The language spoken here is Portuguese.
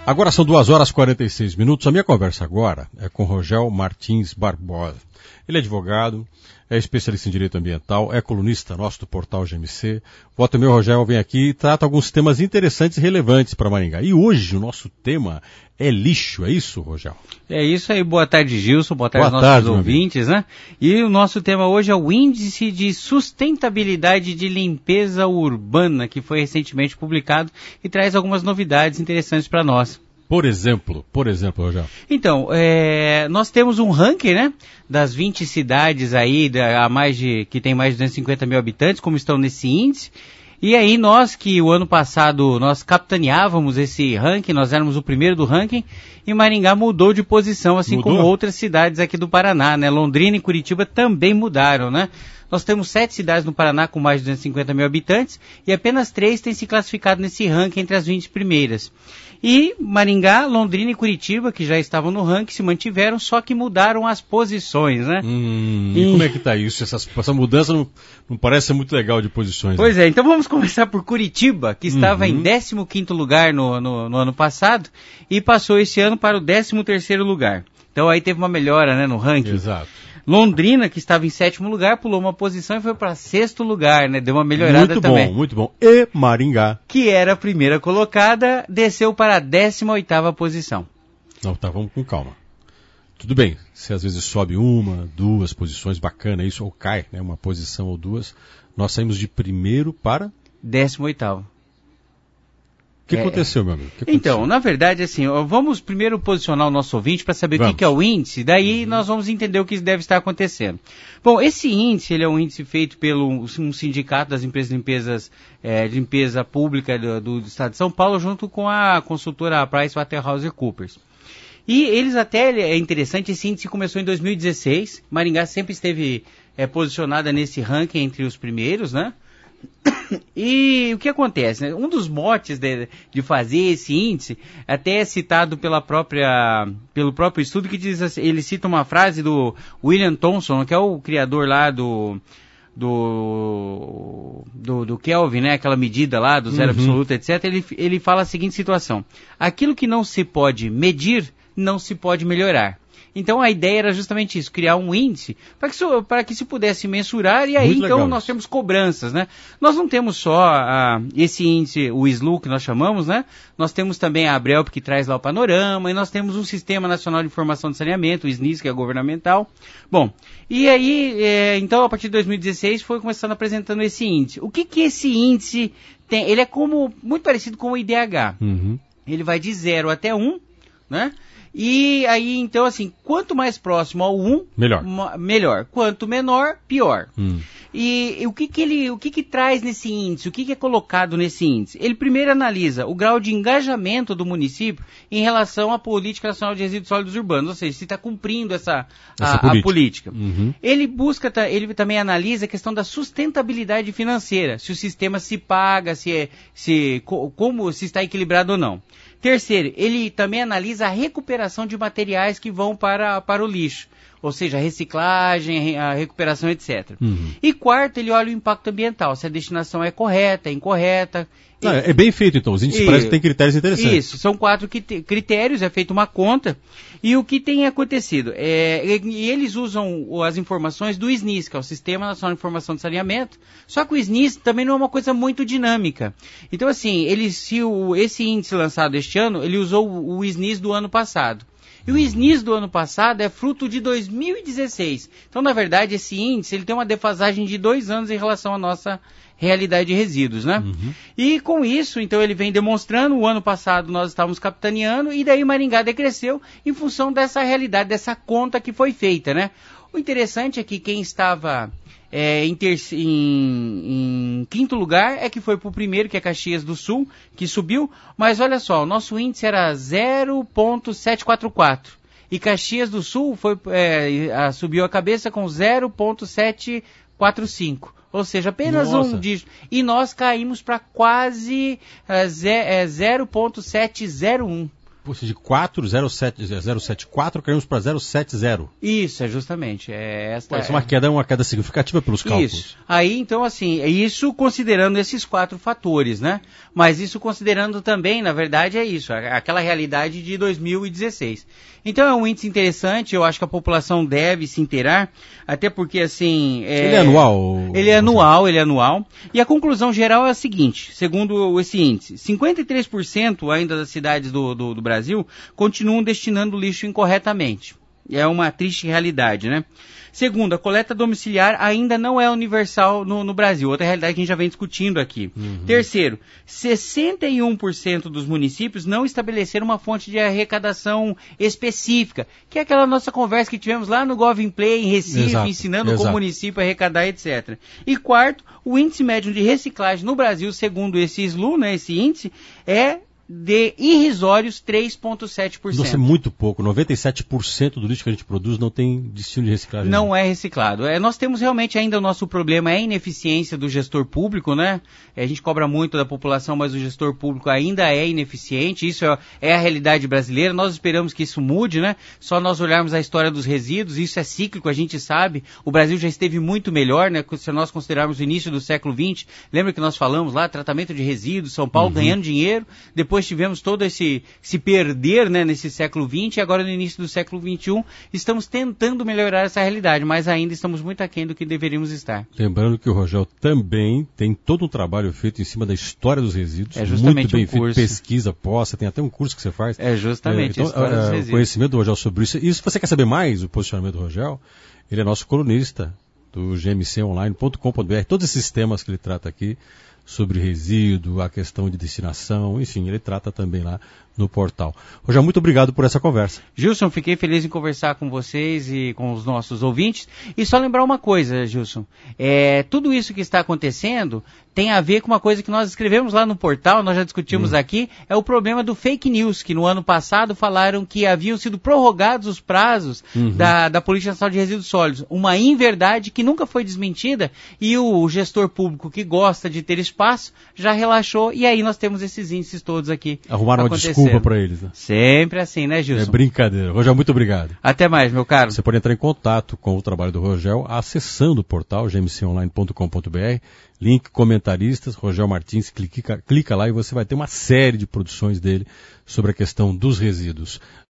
Agora são 2h46. A minha conversa agora é com Rogel Martins Barbosa. Ele é advogado, é especialista em direito ambiental, é colunista nosso do portal GMC. Volta e meia, Rogel vem aqui e trata alguns temas interessantes e relevantes para Maringá. E hoje o nosso tema é lixo, é isso, Rogel? É isso aí, boa tarde, Gilson, boa tarde aos nossos ouvintes, né? E o nosso tema hoje é o Índice de Sustentabilidade de Limpeza Urbana, que foi recentemente publicado e traz algumas novidades interessantes para nós. Por exemplo, Rogel. Então, nós temos um ranking, né, das 20 cidades aí, que tem mais de 250 mil habitantes, como estão nesse índice. E aí nós, que o ano passado nós capitaneávamos esse ranking, nós éramos o primeiro do ranking, e Maringá mudou de posição, assim como outras cidades aqui do Paraná, né? Londrina e Curitiba também mudaram, né? Nós temos 7 cidades no Paraná com mais de 250 mil habitantes, e apenas 3 têm se classificado nesse ranking entre as 20 primeiras. E Maringá, Londrina e Curitiba, que já estavam no ranking, se mantiveram, só que mudaram as posições, né? E como é que está isso? Essa mudança não parece ser muito legal de posições. Pois é, então vamos começar por Curitiba, que estava em 15º lugar no ano passado, e passou esse ano para o 13º lugar. Então aí teve uma melhora, né, no ranking. Exato. Londrina, que estava em 7º lugar, pulou uma posição e foi para 6º lugar, né? Deu uma melhorada também. Muito bom. E Maringá, que era a primeira colocada, desceu para a 18ª posição. Não, tá, vamos com calma. Tudo bem, se às vezes sobe 1, 2 posições, bacana isso, ou cai, né, uma posição ou 2, nós saímos de primeiro para 18º. O que aconteceu, meu amigo? Então, na verdade, assim, vamos primeiro posicionar o nosso ouvinte para saber o que é o índice, daí nós vamos entender o que deve estar acontecendo. Bom, esse índice, ele é um índice feito pelo um sindicato das empresas de limpeza pública do Estado de São Paulo, junto com a consultora PricewaterhouseCoopers. E eles até, é interessante, esse índice começou em 2016, Maringá sempre esteve posicionada nesse ranking entre os primeiros, né? E o que acontece, né? Um dos motes de fazer esse índice, até é citado pelo próprio estudo, que diz assim, ele cita uma frase do William Thomson, que é o criador lá do Kelvin, né? Aquela medida lá do zero absoluto, etc. Ele fala a seguinte situação: aquilo que não se pode medir, não se pode melhorar. Então a ideia era justamente isso, criar um índice para que se pudesse mensurar, e aí muito então legal. Nós temos cobranças, né? Nós não temos só esse índice, o SLU que nós chamamos, né? Nós temos também a ABRELP que traz lá o panorama, e nós temos o Sistema Nacional de Informação de Saneamento, o SNIS, que é governamental. Bom, e aí, então a partir de 2016 foi começando apresentando esse índice. O que esse índice tem? Ele é muito parecido com o IDH. Ele vai de 0 até 1, né? E aí, então, assim, quanto mais próximo ao 1, melhor. Quanto menor, pior. E o que traz nesse índice? O que é colocado nesse índice? Ele primeiro analisa o grau de engajamento do município em relação à Política Nacional de Resíduos Sólidos Urbanos, ou seja, se está cumprindo a política. Ele também analisa a questão da sustentabilidade financeira, se o sistema se paga, se está equilibrado ou não. Terceiro, ele também analisa a recuperação de materiais que vão para o lixo, ou seja, a reciclagem, a recuperação, etc. E quarto, ele olha o impacto ambiental, se a destinação é correta, incorreta. É bem feito, então. Os índices parecem que têm critérios interessantes. Isso, são 4 critérios, é feita uma conta. E o que tem acontecido? E eles usam as informações do SNIS, que é o Sistema Nacional de Informação de Saneamento, só que o SNIS também não é uma coisa muito dinâmica. Então, assim, esse índice lançado este ano, ele usou o SNIS do ano passado. E o SNIS do ano passado é fruto de 2016. Então, na verdade, esse índice ele tem uma defasagem de 2 anos em relação à nossa realidade de resíduos, né? E com isso, então, ele vem demonstrando, o ano passado nós estávamos capitaneando, e daí Maringá decresceu em função dessa realidade, dessa conta que foi feita, né? O interessante é que quem estava em 5º lugar é que foi para o primeiro, que é Caxias do Sul, que subiu, mas olha só, o nosso índice era 0,744 e Caxias do Sul subiu a cabeça com 0,745, ou seja, apenas um dígito, e nós caímos para quase 0,701. De 0,74 caímos para 0,70. Isso, é justamente. Essa é uma queda significativa pelos cálculos. Isso. Aí, então, assim, isso considerando esses 4 fatores, né? Mas isso considerando também, na verdade, é isso, aquela realidade de 2016. Então é um índice interessante, eu acho que a população deve se inteirar, até porque, assim... Ele é anual? Ele é anual. E a conclusão geral é a seguinte, segundo esse índice, 53% ainda das cidades do Brasil continuam destinando lixo incorretamente. É uma triste realidade, né? Segundo, a coleta domiciliar ainda não é universal no Brasil. Outra realidade que a gente já vem discutindo aqui. Terceiro, 61% dos municípios não estabeleceram uma fonte de arrecadação específica, que é aquela nossa conversa que tivemos lá no GovInPlay, em Recife, ensinando como o município arrecadar, etc. E quarto, o índice médio de reciclagem no Brasil, segundo esse SLU, né, esse índice, é de irrisórios 3,7%. Nossa, é muito pouco. 97% do lixo que a gente produz não tem destino de reciclagem. Não é reciclado. Nós temos realmente ainda o nosso problema é a ineficiência do gestor público, né? A gente cobra muito da população, mas o gestor público ainda é ineficiente. Isso é a realidade brasileira. Nós esperamos que isso mude, né? Só nós olharmos a história dos resíduos, isso é cíclico, a gente sabe. O Brasil já esteve muito melhor, né? Se nós considerarmos o início do século XX, lembra que nós falamos lá, tratamento de resíduos, São Paulo ganhando dinheiro, depois tivemos todo esse perder, né, nesse século XX, e agora no início do século XXI estamos tentando melhorar essa realidade, mas ainda estamos muito aquém do que deveríamos estar. Lembrando que o Rogel também tem todo um trabalho feito em cima da história dos resíduos, é justamente muito bem feito, pesquisa, você tem até um curso que você faz. É justamente a história dos resíduos. O conhecimento do Rogel sobre isso. E se você quer saber mais o posicionamento do Rogel, ele é nosso colunista do gmconline.com.br, todos esses temas que ele trata aqui, sobre resíduo, a questão de destinação, enfim, ele trata também lá no portal. Rogel, muito obrigado por essa conversa. Gilson, fiquei feliz em conversar com vocês e com os nossos ouvintes. E só lembrar uma coisa, Gilson, tudo isso que está acontecendo tem a ver com uma coisa que nós escrevemos lá no portal, nós já discutimos aqui, é o problema do fake news, que no ano passado falaram que haviam sido prorrogados os prazos da Política Nacional de Resíduos Sólidos. Uma inverdade que nunca foi desmentida, e o gestor público que gosta de ter espaço já relaxou, e aí nós temos esses índices todos aqui. Arrumaram uma desculpa para eles, né? Sempre assim, né, Gilson? É brincadeira. Rogel, muito obrigado. Até mais, meu caro. Você pode entrar em contato com o trabalho do Rogel acessando o portal gmconline.com.br, link comentaristas, Rogel Martins, clica lá e você vai ter uma série de produções dele sobre a questão dos resíduos.